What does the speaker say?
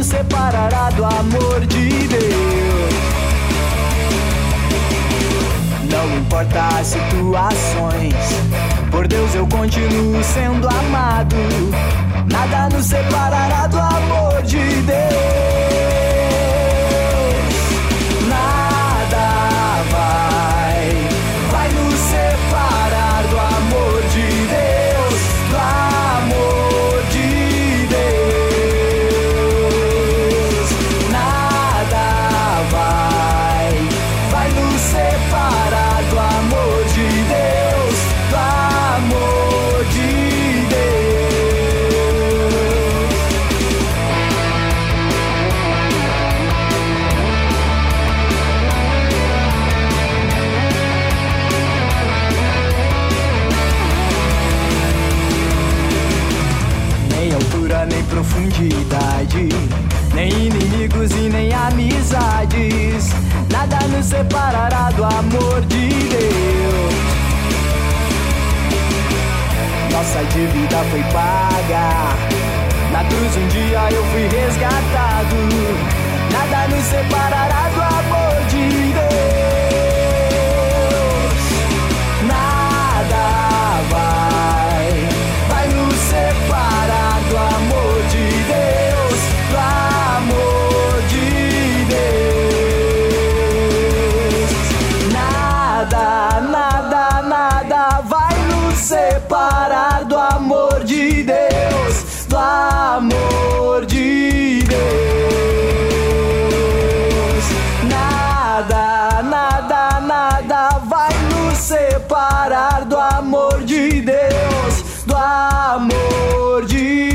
nos separará do amor de Deus. Não importa as situações, por Deus eu continuo sendo amado. Nada nos separará do amor de Deus. Nada vai nos separar do amor de Deus, do amor de Deus. Nada vai nos separar do amor de Deus, do amor de Deus. Nem altura, nem profundidade, nem inimigos e nem amizades, nada nos separará do amor de Deus. Nossa dívida foi paga, na cruz um dia eu fui resgatado. Nada nos separará do amor de Deus. Nada vai nos separar do amor de Deus, do amor de Deus. Nada vai nos separar do amor de Deus, do amor de Deus. Nada vai nos separar do amor de Deus, do amor de Deus.